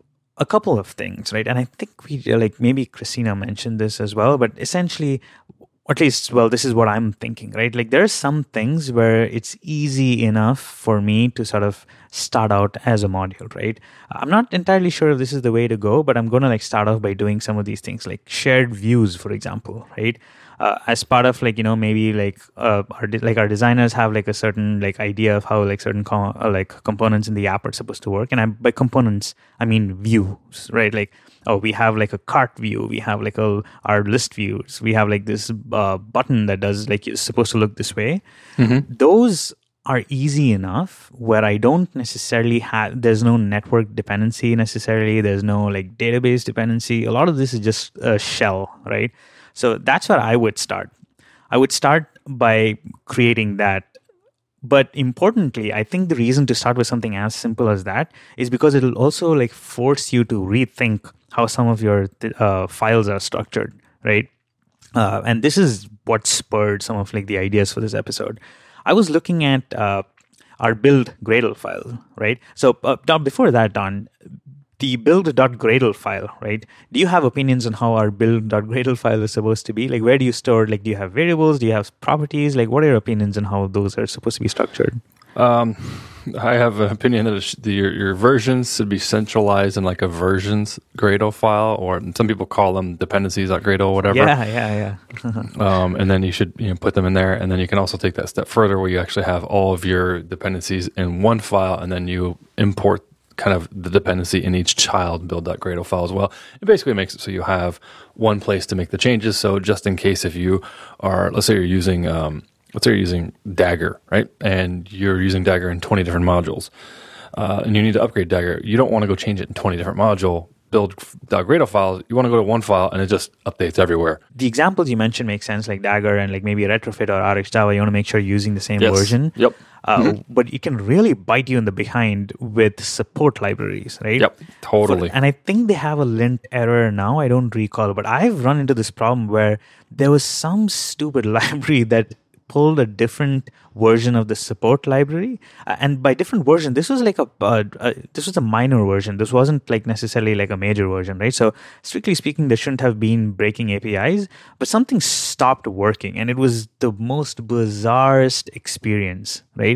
a couple of things, right? And I think we like maybe Christina mentioned this as well, but essentially, at least, well, this is what I'm thinking, right? Like there are some things where it's easy enough for me to sort of start out as a module, right? I'm not entirely sure if this is the way to go, but I'm going to like start off by doing some of these things like shared views, for example, right? Uh, as part of like, you know, maybe like uh, our de- like our designers have like a certain like idea of how like certain com- uh, like components in the app are supposed to work. And I, by components, I mean views, right? Like, oh, we have like a cart view, we have like a, our list views, we have like this uh, button that does like it's supposed to look this way. Mm-hmm. Those are easy enough where I don't necessarily have, there's no network dependency necessarily, there's no like database dependency. A lot of this is just a shell, right? So that's where I would start. I would start by creating that. But importantly, I think the reason to start with something as simple as that is because it'll also like force you to rethink how some of your uh, files are structured, right? Uh, and this is what spurred some of like the ideas for this episode. I was looking at uh, our build Gradle file, right? So uh, now before that, Don, the build.gradle file, right? Do you have opinions on how our build.gradle file is supposed to be? Like, where do you store, like, do you have variables? Do you have properties? Like, what are your opinions on how those are supposed to be structured? Um, I have an opinion that it sh- the, your, your versions should be centralized in like a versions Gradle file, or some people call them dependencies.gradle or whatever. Yeah, yeah, yeah. um, and then you should you know, put them in there. And then you can also take that step further where you actually have all of your dependencies in one file, and then you import kind of the dependency in each child build.gradle file as well. It basically makes it so you have one place to make the changes. So just in case if you are, let's say you're using, um, let's say you're using Dagger, right? And you're using Dagger in twenty different modules, uh, and you need to upgrade Dagger. You don't want to go change it in twenty different module build.gradle files. You want to go to one file and it just updates everywhere. The examples you mentioned make sense, like Dagger and like maybe Retrofit or RxJava. You want to make sure you're using the same Yes. version. Yep. Uh, Mm-hmm. But it can really bite you in the behind with support libraries, right? Yep. Totally. For- and I think they have a lint error now. I don't recall, but I've run into this problem where there was some stupid library that pulled a different version of the support library, uh, and by different version, this was like a uh, uh, this was a minor version. This wasn't like necessarily like a major version, right? So strictly speaking, they shouldn't have been breaking A P Is, but something stopped working, and it was the most bizarrest experience, right?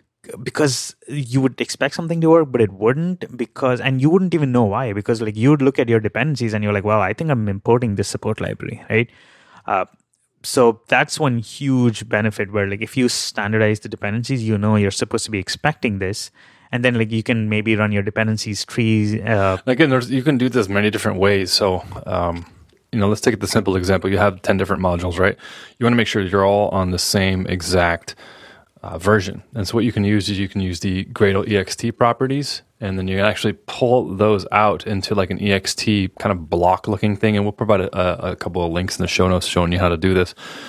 Because you would expect something to work, but it wouldn't, because, and you wouldn't even know why, because like you would look at your dependencies and you're like, well, I think I'm importing this support library, right? Uh, So that's one huge benefit where like if you standardize the dependencies, you know you're supposed to be expecting this. And then like you can maybe run your dependencies trees. Uh, Again, there's, you can do this many different ways. So, um, you know, let's take the simple example. You have ten different modules, right? You want to make sure you're all on the same exact uh, version. And so what you can use is you can use the Gradle E X T properties, and then you actually pull those out into like an E X T kind of block looking thing. And we'll provide a, a couple of links in the show notes showing you how to do this.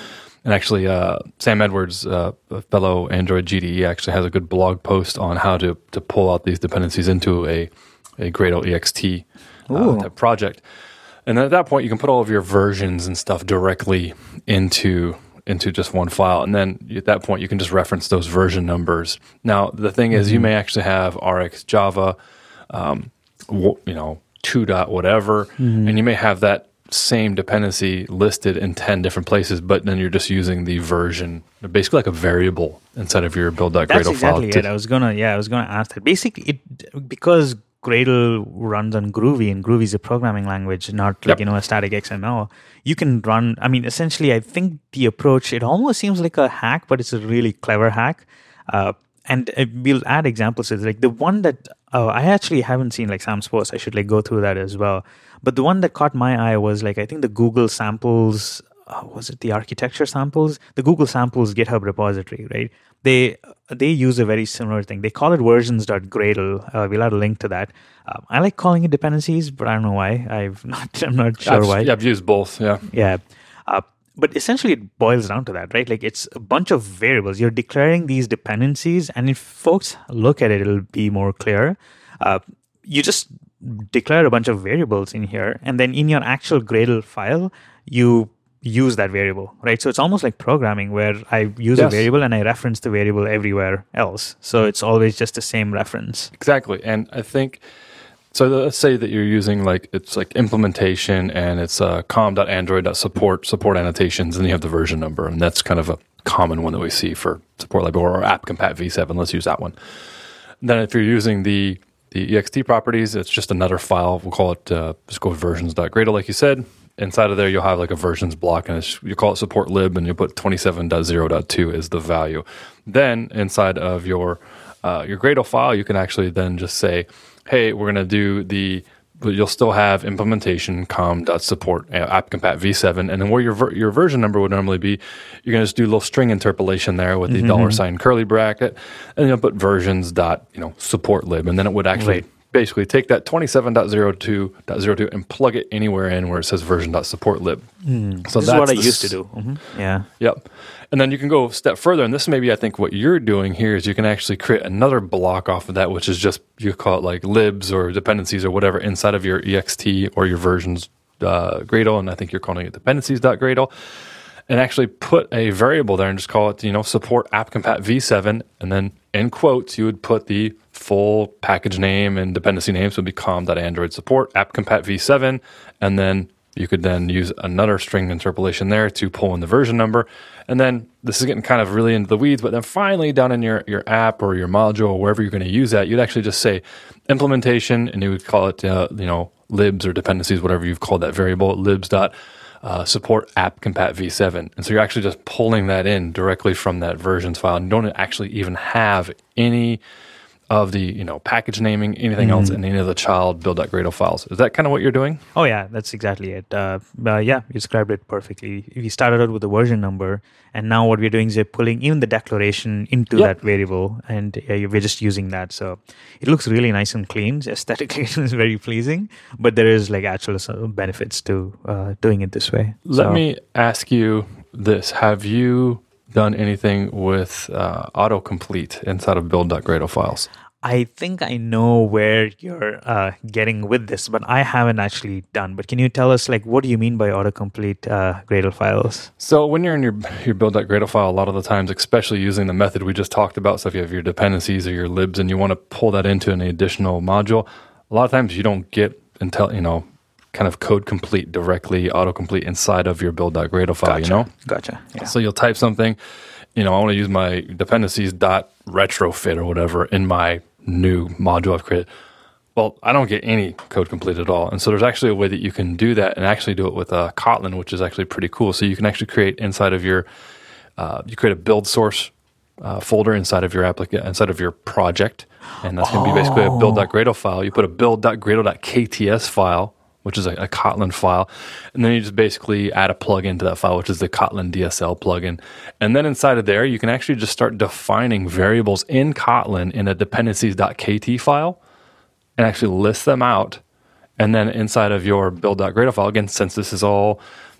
And actually, uh, Sam Edwards, uh, a fellow Android G D E, actually has a good blog post on how to to pull out these dependencies into a a Gradle E X T uh, type project. And then at that point, you can put all of your versions and stuff directly into into just one file. And then at that point, you can just reference those version numbers. Now, the thing is, mm-hmm. you may actually have R X Java, um, w- you know, two dot whatever, mm-hmm. and you may have that same dependency listed in ten different places, but then you're just using the version, basically like a variable inside of your build.gradle file. That's exactly it. I was gonna, yeah, I was gonna ask that. Basically, it because Gradle runs on Groovy, and Groovy is a programming language, not like, yep. you know, a static X M L. You can run, I mean, essentially, I think the approach, it almost seems like a hack, but it's a really clever hack. Uh, and uh, we'll add examples. It's like the one that, oh, I actually haven't seen like Sam's post. I should like go through that as well. But the one that caught my eye was like, I think the Google samples, uh, was it the architecture samples? The Google samples GitHub repository, right? They they use a very similar thing. They call it versions.gradle. Uh, we'll add a link to that. Um, I like calling it dependencies, but I don't know why. I've not, I'm not sure I've, why. Yeah, I've used both, yeah. Yeah. Uh, but essentially it boils down to that, right? Like it's a bunch of variables. You're declaring these dependencies, and if folks look at it, it'll be more clear. Uh, you just declare a bunch of variables in here, and then in your actual Gradle file, you use that variable, right? So it's almost like programming where I use yes. a variable and I reference the variable everywhere else. So it's always just the same reference. Exactly. And I think, so let's say that you're using like, it's like implementation and it's uh, com.android.support, support annotations, and you have the version number. And that's kind of a common one that we see for support library or AppCompat v seven. Let's use that one. And then if you're using the the E X T properties, it's just another file. We'll call it, uh, just go with versions.gradle, like you said. Inside of there, you'll have like a versions block, and it's, you call it support lib, and you put twenty-seven point zero point two as the value. Then inside of your uh, your Gradle file, you can actually then just say, hey, we're going to do the, but you'll still have implementation com.support uh, appcompat v seven, and then where your ver- your version number would normally be, you're going to just do a little string interpolation there with the mm-hmm. dollar sign curly bracket, and you'll put versions dot you know support lib, and then it would actually. Right. Basically take that twenty-seven point zero point two point zero two and plug it anywhere in where it says version.support lib. Mm. So this that's is what I used to do. Mm-hmm. Yeah. Yep. And then you can go a step further, and this may be, I think, what you're doing here is you can actually create another block off of that, which is just, you call it like libs or dependencies or whatever inside of your E X T or your versions uh, Gradle, and I think you're calling it dependencies.gradle, and actually put a variable there and just call it, you know, support appcompat v seven, and then in quotes, you would put the full package name and dependency names. So it would be com.android support appcompat v seven, and then you could then use another string interpolation there to pull in the version number. And then this is getting kind of really into the weeds, but then finally down in your, your app or your module or wherever you're going to use that, you'd actually just say implementation, and you would call it, uh, you know, libs or dependencies, whatever you've called that variable, libs dot uh, support appcompat v seven. And so you're actually just pulling that in directly from that versions file, and you don't actually even have any of the, you know, package naming, anything mm. else in any of the child build.gradle files. Is that kind of what you're doing? Oh, yeah, that's exactly it. Uh, uh, yeah, you described it perfectly. We started out with the version number, and now what we're doing is we're pulling even the declaration into yep. that variable, and uh, we're just using that. So it looks really nice and clean. Aesthetically, it is very pleasing, but there is like actual benefits to uh, doing it this way. Let so. me ask you this. Have you done anything with uh, autocomplete inside of build.gradle files? I think I know where you're uh, getting with this, but I haven't actually done. But can you tell us, like, what do you mean by autocomplete uh, Gradle files? So when you're in your, your build.gradle file, a lot of the times, especially using the method we just talked about, so if you have your dependencies or your libs and you want to pull that into an additional module, a lot of times you don't get until, you know, kind of code complete directly, autocomplete inside of your build.gradle file, gotcha. you know? Gotcha. Yeah. So you'll type something, you know, I want to use my dependencies dot retrofit or whatever in my new module I've created. Well, I don't get any code complete at all. And so there's actually a way that you can do that and actually do it with uh, Kotlin, which is actually pretty cool. So you can actually create inside of your, uh, you create a build source uh, folder inside of your applica- inside of your project. And that's going to oh. be basically a build.gradle file. You put a build.gradle.kts file, which is a, a Kotlin file. And then you just basically add a plugin to that file, which is the Kotlin D S L plugin. And then inside of there, you can actually just start defining variables in Kotlin in a dependencies.kt file and actually list them out. And then inside of your build.gradle file, again, since this is all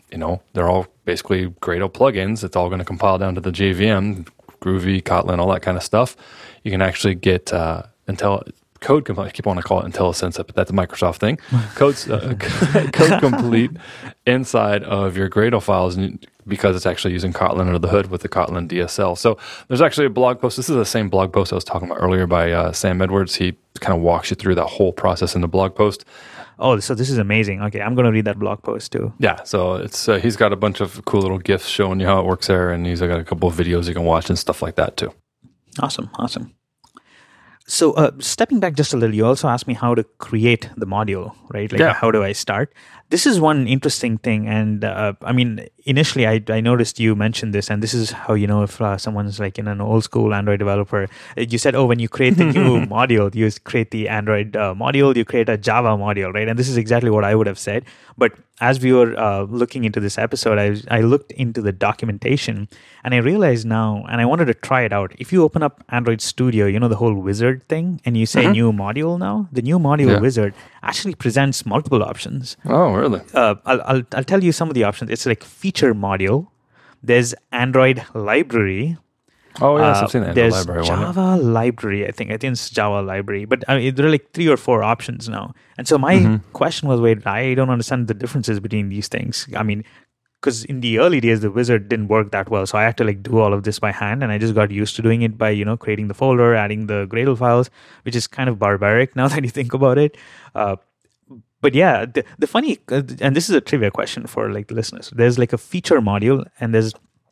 you know, they're all basically Gradle plugins. It's all going to compile down to the J V M, Groovy, Kotlin, all that kind of stuff. You can actually get uh, Intel code complete. I keep wanting to call it IntelliSense, but that's a Microsoft thing. Code's, uh, code complete inside of your Gradle files, and because it's actually using Kotlin under the hood with the Kotlin D S L. So there's actually a blog post. This is the same blog post I was talking about earlier by uh, Sam Edwards. He kind of walks you through that whole process in the blog post. Oh, so this is amazing. Okay, I'm going to read that blog post too. Yeah, so it's uh, he's got a bunch of cool little GIFs showing you how it works there, and he's got a couple of videos you can watch and stuff like that too. Awesome, awesome. So uh, stepping back just a little, you also asked me how to create the module, right? Like, yeah. How do I start? This is one interesting thing. And uh, I mean, initially I, I noticed you mentioned this, and this is how you know if uh, someone's like in an old school Android developer. You said, oh, when you create the new module, you create the Android uh, module, you create a Java module, right? And this is exactly what I would have said. But as we were uh, looking into this episode, I, I looked into the documentation, and I realized now, and I wanted to try it out. If you open up Android Studio, you know, the whole wizard thing, and you say mm-hmm. new module now, the new module yeah. wizard actually presents multiple options. Oh, really? Uh, I'll, I'll, I'll tell you some of the options. It's like feature module. There's Android library. Oh, yes, uh, I've seen that. There's library Java one. library, I think. I think it's Java library. But I mean, there are like three or four options now. And so my mm-hmm. question was, wait, I don't understand the differences between these things. I mean, because in the early days, the wizard didn't work that well. So I had to like do all of this by hand. And I just got used to doing it by, you know, creating the folder, adding the Gradle files, which is kind of barbaric now that you think about it. Uh, but yeah, the, the funny, uh, and this is a trivia question for like the listeners. There's like a feature module, and there's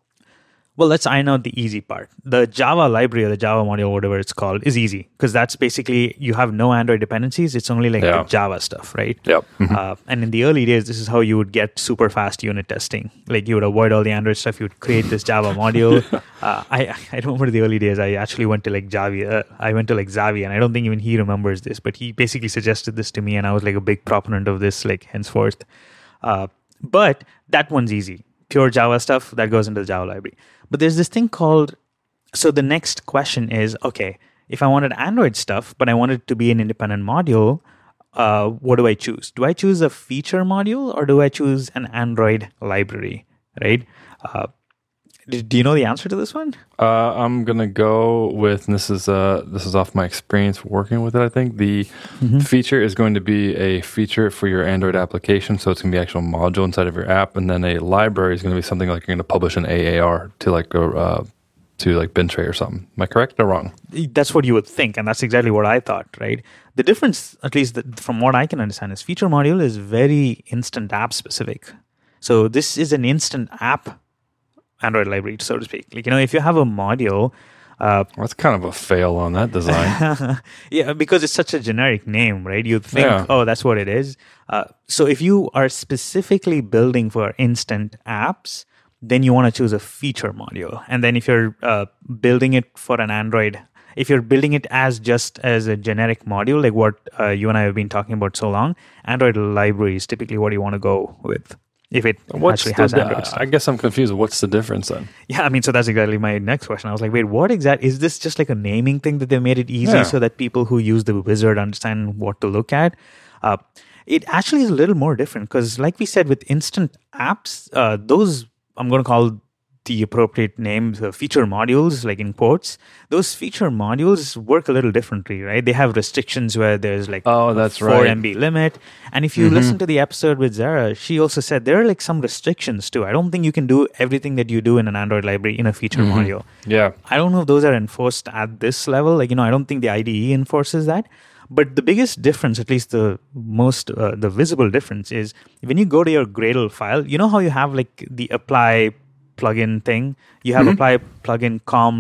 Well, let's iron out the easy part. The Java library or the Java module, whatever it's called, is easy because that's basically you have no Android dependencies. It's only like yeah. the Java stuff, right? Yep. Mm-hmm. Uh, and in the early days, this is how you would get super fast unit testing. Like you would avoid all the Android stuff. You would create this Java module. uh, I I remember the early days. I actually went to like Javi. Uh, I went to like Xavi, and I don't think even he remembers this, but he basically suggested this to me, and I was like a big proponent of this, like henceforth. Uh, but that one's easy. Pure Java stuff that goes into the Java library. But there's this thing called, so the next question is, okay, if I wanted Android stuff, but I wanted it to be an independent module, uh, what do I choose? Do I choose a feature module or do I choose an Android library, right? Uh, do, do you know the answer to this one? Uh, I'm going to go with, and this is uh, this is off my experience working with it, I think. The mm-hmm. feature is going to be a feature for your Android application, so it's going to be an actual module inside of your app, and then a library is going to be something like you're going to publish an A A R to like a, uh, to like Bintray or something. Am I correct or wrong? That's what you would think, and that's exactly what I thought, right? The difference, at least the, from what I can understand, is feature module is very instant app specific. So this is an instant app Android library, so to speak. Like, you know, if you have a module... Uh, That's kind of a fail on that design. Yeah, because it's such a generic name, right? You'd think, yeah. oh, that's what it is. Uh, so if you are specifically building for instant apps, then you want to choose a feature module. And then if you're uh, building it for an Android, if you're building it as just as a generic module, like what uh, you and I have been talking about so long, Android library is typically what you want to go with. If it What's actually has the, Android stuff. I guess I'm confused. What's the difference then? Yeah, I mean, so that's exactly my next question. I was like, wait, what exactly? Is this just like a naming thing that they made it easy yeah. so that people who use the wizard understand what to look at? Uh, it actually is a little more different because like we said with instant apps, uh, those I'm going to call the appropriate names, uh, feature modules, like in quotes, those feature modules work a little differently, right? They have restrictions where there's like oh, that's four right. M B limit. And if you mm-hmm. listen to the episode with Zara, she also said there are like some restrictions too. I don't think you can do everything that you do in an Android library in a feature mm-hmm. module. Yeah. I don't know if those are enforced at this level. Like, you know, I don't think the I D E enforces that. But the biggest difference, at least the most, uh, the visible difference is when you go to your Gradle file, you know how you have like the apply plugin thing, you have mm-hmm. apply plugin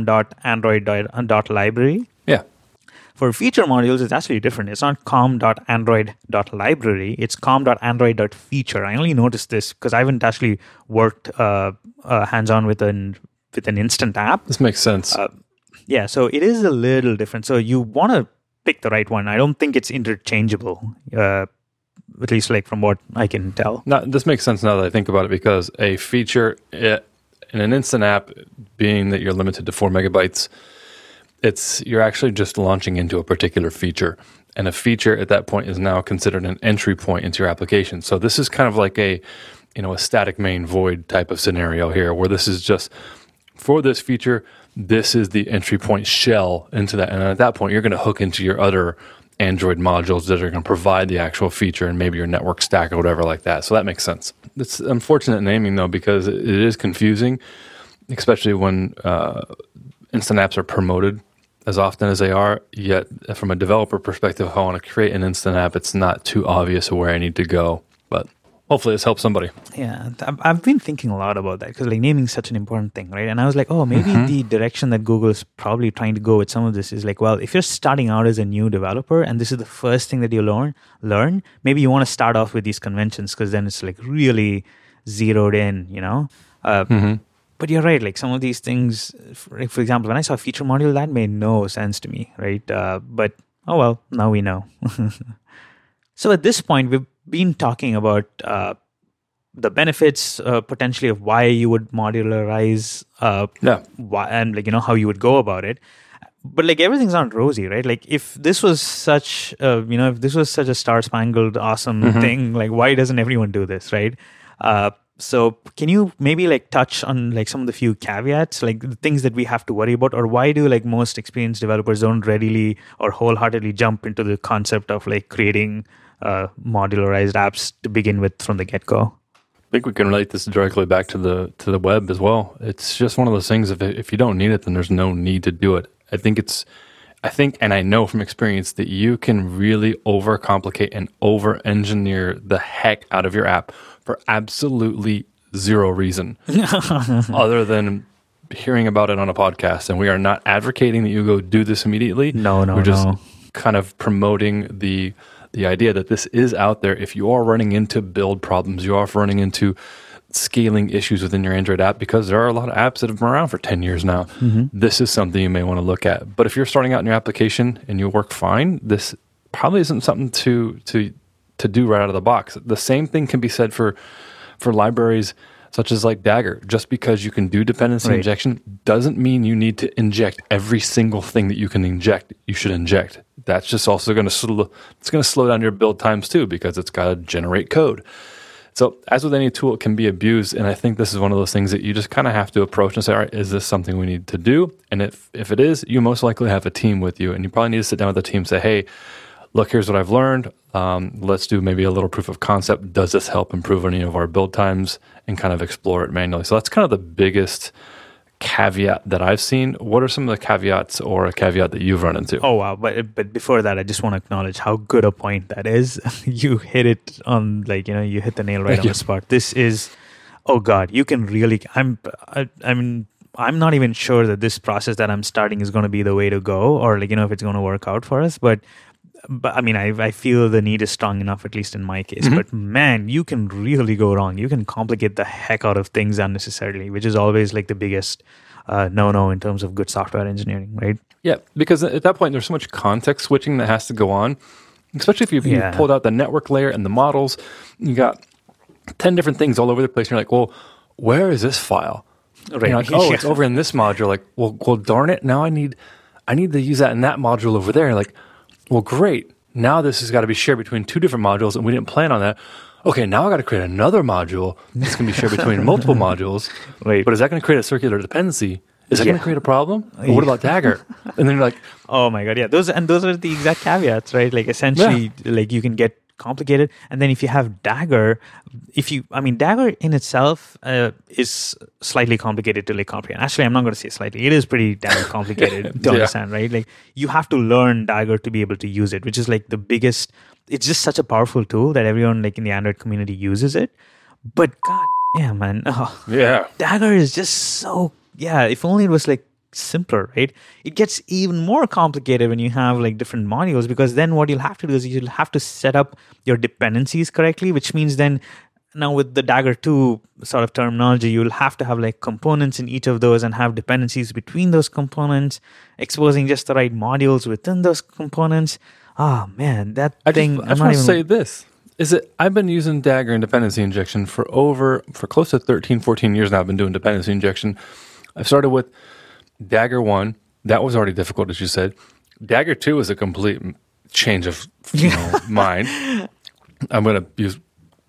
com.android.library. Yeah. For feature modules, it's actually different. It's not com.android.library. It's com.android.feature. I only noticed this because I haven't actually worked uh, uh, hands-on with an with an instant app. This makes sense. Uh, yeah, so it is a little different. So you want to pick the right one. I don't think it's interchangeable. Uh, at least like from what I can tell. No, this makes sense now that I think about it because a feature it, in an instant app, being that you're limited to four megabytes, it's you're actually just launching into a particular feature. And a feature at that point is now considered an entry point into your application. So this is kind of like a you know, a static main void type of scenario here, where this is just for this feature, this is the entry point shell into that. And at that point, you're going to hook into your other Android modules that are going to provide the actual feature and maybe your network stack or whatever like that. So that makes sense. It's unfortunate naming, though, because it is confusing, especially when uh, instant apps are promoted as often as they are. Yet, from a developer perspective, if I want to create an instant app, it's not too obvious where I need to go. But hopefully this helps somebody. Yeah, I've been thinking a lot about that because like naming is such an important thing, right? And I was like, oh, maybe mm-hmm. the direction that Google is probably trying to go with some of this is like, well, if you're starting out as a new developer and this is the first thing that you learn, learn, maybe you want to start off with these conventions because then it's like really zeroed in, you know? Uh, mm-hmm. But you're right, like some of these things, for, for example, when I saw a feature module, that made no sense to me, right? Uh, but, oh well, now we know. So at this point, we've been talking about uh, the benefits uh, potentially of why you would modularize uh, yeah. why, and like, you know, how you would go about it. But like everything's not rosy, right? Like if this was such, uh, you know, if this was such a star-spangled awesome mm-hmm. thing, like why doesn't everyone do this, right? Uh, so can you maybe like touch on like some of the few caveats, like the things that we have to worry about, or why do like most experienced developers don't readily or wholeheartedly jump into the concept of like creating uh, modularized apps to begin with from the get-go? I think we can relate this directly back to the to the web as well. It's just one of those things. If if you don't need it, then there's no need to do it. I think it's, I think, and I know from experience that you can really overcomplicate and over-engineer the heck out of your app for absolutely zero reason, other than hearing about it on a podcast. And we are not advocating that you go do this immediately. No, no, We're just no. kind of promoting the the idea that this is out there. If you are running into build problems, you are running into scaling issues within your Android app, because there are a lot of apps that have been around for ten years now. Mm-hmm. This is something you may want to look at. But if you're starting out in your application and you work fine, this probably isn't something to to to do right out of the box. The same thing can be said for for libraries such as like Dagger. Just because you can do dependency right. injection doesn't mean you need to inject every single thing that you can inject. You should inject. That's just also going to slow, it's going to slow down your build times too, because it's got to generate code. So as with any tool, it can be abused. And I think this is one of those things that you just kind of have to approach and say, all right, is this something we need to do? And if, if it is, you most likely have a team with you. And you probably need to sit down with the team and say, hey, look, here's what I've learned. Um, let's do maybe a little proof of concept. Does this help improve any of our build times? And kind of explore it manually. So that's kind of the biggest caveat that I've seen. What are some of the caveats or a caveat that you've run into? Oh, wow. But but before that, I just want to acknowledge how good a point that is. You hit it on, like, you know, you hit the nail right Thank on you. the spot. This is, oh God, you can really, I'm, I, I mean, I'm not even sure that this process that I'm starting is going to be the way to go, or like, you know, if it's going to work out for us. But But I mean, I I feel the need is strong enough, at least in my case. Mm-hmm. But man, you can really go wrong. You can complicate the heck out of things unnecessarily, which is always like the biggest uh, no-no in terms of good software engineering, right? Yeah, because at that point, there's so much context switching that has to go on, especially if you've yeah. you pulled out the network layer and the models. You got ten different things all over the place. And you're like, well, where is this file? Right. And you're like, oh, yeah. it's over in this module. Like, well, well, darn it. Now I need, I need to use that in that module over there. Like, well, great. Now this has got to be shared between two different modules, and we didn't plan on that. Okay, now I got to create another module that's going to be shared between multiple modules. Wait, but is that going to create a circular dependency? Is that yeah. going to create a problem? Or what about Dagger? And then you're like, oh my God, yeah. Those and those are the exact caveats, right? Like essentially, yeah. like you can get complicated, and then if you have Dagger, if you, I mean, Dagger in itself uh, is slightly complicated to like comprehend. Actually, I'm not going to say slightly. It is pretty damn complicated to yeah. understand, right? Like you have to learn Dagger to be able to use it, which is like the biggest. It's just such a powerful tool that everyone like in the Android community uses it. But God, yeah, man, oh, yeah, Dagger is just so yeah. If only it was like simpler, right? It gets even more complicated when you have like different modules, because then what you'll have to do is you'll have to set up your dependencies correctly, which means then now with the Dagger two sort of terminology, you'll have to have like components in each of those and have dependencies between those components, exposing just the right modules within those components. Oh man, that I thing. Just, I just want to even... say this. Is it? I've been using Dagger and dependency injection for over, for close to thirteen, fourteen years now. I've been doing dependency injection. I've started with Dagger one, that was already difficult, as you said. Dagger two is a complete change of you know, mind. I'm going to use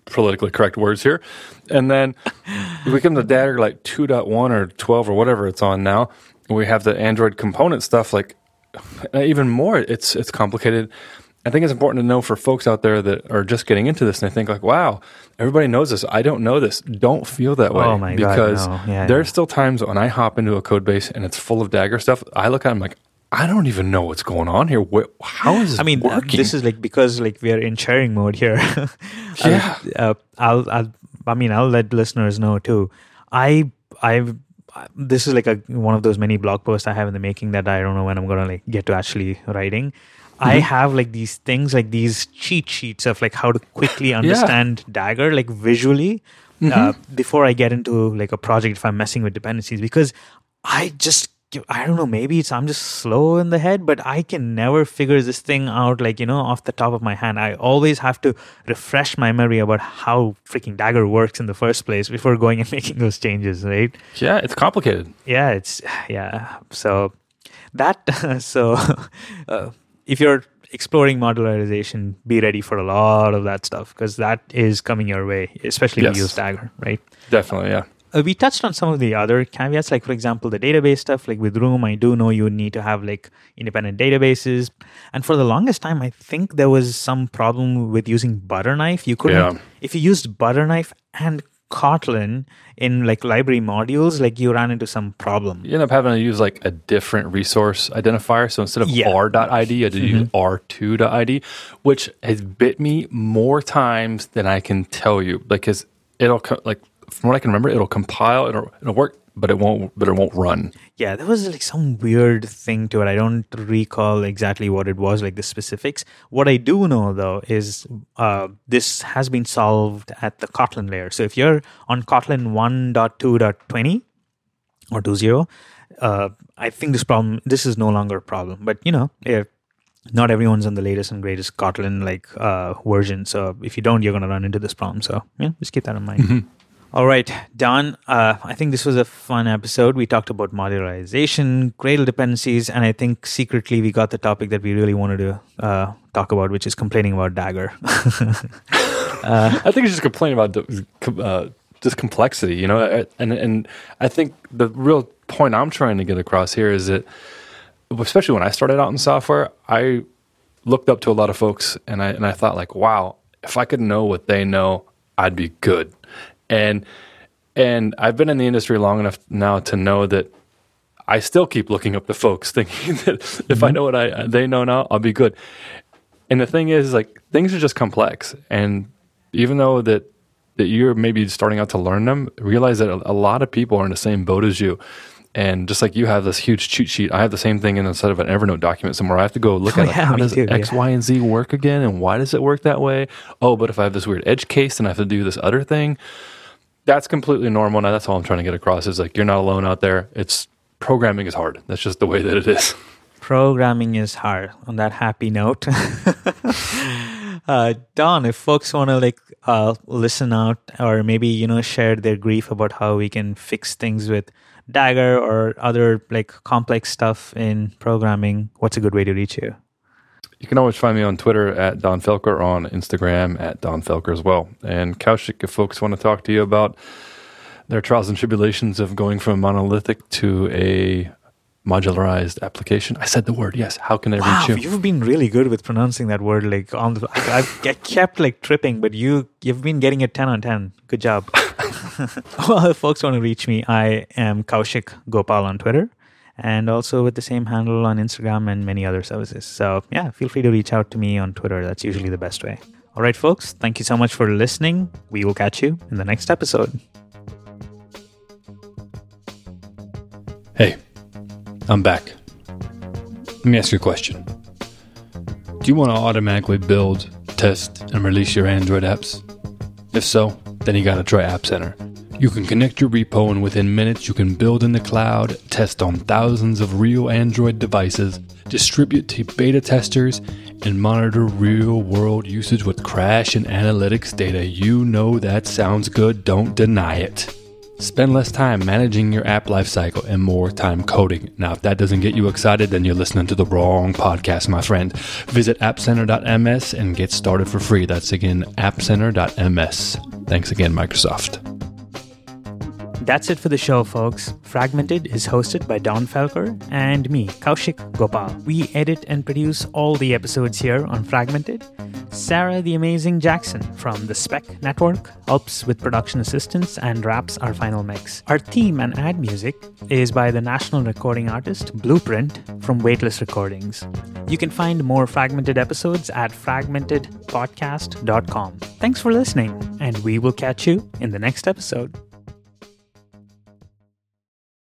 politically correct words here. And then we come to Dagger like two point one or twelve or whatever it's on now. We have the Android component stuff, like even more. It's it's complicated. I think it's important to know for folks out there that are just getting into this and they think like, wow, everybody knows this. I don't know this. Don't feel that way. Oh my because God, no. yeah, there's yeah. still times when I hop into a code base and it's full of Dagger stuff. I look at it and I'm like, I don't even know what's going on here. Where, how is this I mean, working? this is like because like we are in sharing mode here. Yeah. I'll, uh, I'll, I'll, I mean, I'll let listeners know too. I, I've, this is like a one of those many blog posts I have in the making that I don't know when I'm gonna like get to actually writing. Mm-hmm. I have like these things, like these cheat sheets of like how to quickly understand yeah. Dagger, like visually, mm-hmm. uh, before I get into like a project if I'm messing with dependencies, because I just, I don't know, maybe it's I'm just slow in the head, but I can never figure this thing out like, you know, off the top of my hand. I always have to refresh my memory about how freaking Dagger works in the first place before going and making those changes, right? Yeah, it's complicated. Yeah, it's, yeah. So that, so... Uh, if you're exploring modularization, be ready for a lot of that stuff because that is coming your way, especially yes. if you use Dagger, right? Definitely, yeah. Uh, we touched on some of the other caveats, like, for example, the database stuff. Like with Room, I do know you need to have like independent databases. And for the longest time, I think there was some problem with using Butterknife. You couldn't, yeah. if you used Butterknife and Kotlin in like library modules, like you ran into some problem. You end up having to use like a different resource identifier. So instead of yeah. r dot I D, you had to mm-hmm. use r two dot I D, which has bit me more times than I can tell you. Because it'll like from what I can remember, it'll compile, it'll, it'll work, but it won't. But it won't run. Yeah, there was like some weird thing to it. I don't recall exactly what it was, like the specifics. What I do know though is uh, this has been solved at the Kotlin layer. So if you're on Kotlin one point two point twenty or two point zero, uh, I think this problem, this is no longer a problem. But you know, if not everyone's on the latest and greatest Kotlin like uh, version. So if you don't, you're going to run into this problem. So yeah, just keep that in mind. Mm-hmm. All right, Don, uh, I think this was a fun episode. We talked about modularization, Gradle dependencies, and I think secretly we got the topic that we really wanted to uh, talk about, which is complaining about Dagger. uh, I think it's just complaining about uh, just complexity, you know? And, and I think the real point I'm trying to get across here is that, especially when I started out in software, I looked up to a lot of folks, and I and I thought like, wow, if I could know what they know, I'd be good. And and I've been in the industry long enough now to know that I still keep looking up to folks, thinking that if mm-hmm. I know what I they know now, I'll be good. And the thing is, like, things are just complex. And even though that that you're maybe starting out to learn them, realize that a, a lot of people are in the same boat as you. And just like you have this huge cheat sheet, I have the same thing instead of an Evernote document somewhere. I have to go look oh, at yeah, like, how does too, X, yeah. Y, and Z work again, and why does it work that way? Oh, but if I have this weird edge case, then I have to do this other thing. That's completely normal. Now, that's all I'm trying to get across is like, you're not alone out there. It's programming is hard. That's just the way that it is. Programming is hard. On that happy note, uh, Don, if folks want to like uh, listen out or maybe, you know, share their grief about how we can fix things with Dagger or other like complex stuff in programming, what's a good way to reach you? You can always find me on Twitter at Don Felker, or on Instagram at Don Felker as well. And Kaushik, if folks want to talk to you about their trials and tribulations of going from monolithic to a modularized application. I said the word, yes. How can they wow, reach you? You've been really good with pronouncing that word. Like on the, I, I kept like tripping, but you, you've been getting a ten on ten. Good job. Well, if folks want to reach me, I am Kaushik Gopal on Twitter. And also with the same handle on Instagram and many other services. So yeah, feel free to reach out to me on Twitter. That's usually the best way. All right, folks, thank you so much for listening. We will catch you in the next episode. Hey, I'm back. Let me ask you a question. Do you want to automatically build, test, and release your Android apps? If so, then you got to try App Center. You can connect your repo, and within minutes you can build in the cloud, test on thousands of real Android devices, distribute to beta testers, and monitor real-world usage with crash and analytics data. You know that sounds good. Don't deny it. Spend less time managing your app lifecycle and more time coding. Now, if that doesn't get you excited, then you're listening to the wrong podcast, my friend. Visit app center dot m s and get started for free. That's again, app center dot m s. Thanks again, Microsoft. That's it for the show, folks. Fragmented is hosted by Don Felker and me, Kaushik Gopal. We edit and produce all the episodes here on Fragmented. Sarah the Amazing Jackson from the Spec Network helps with production assistance and wraps our final mix. Our theme and ad music is by the national recording artist Blueprint from Weightless Recordings. You can find more Fragmented episodes at fragmented podcast dot com. Thanks for listening, and we will catch you in the next episode.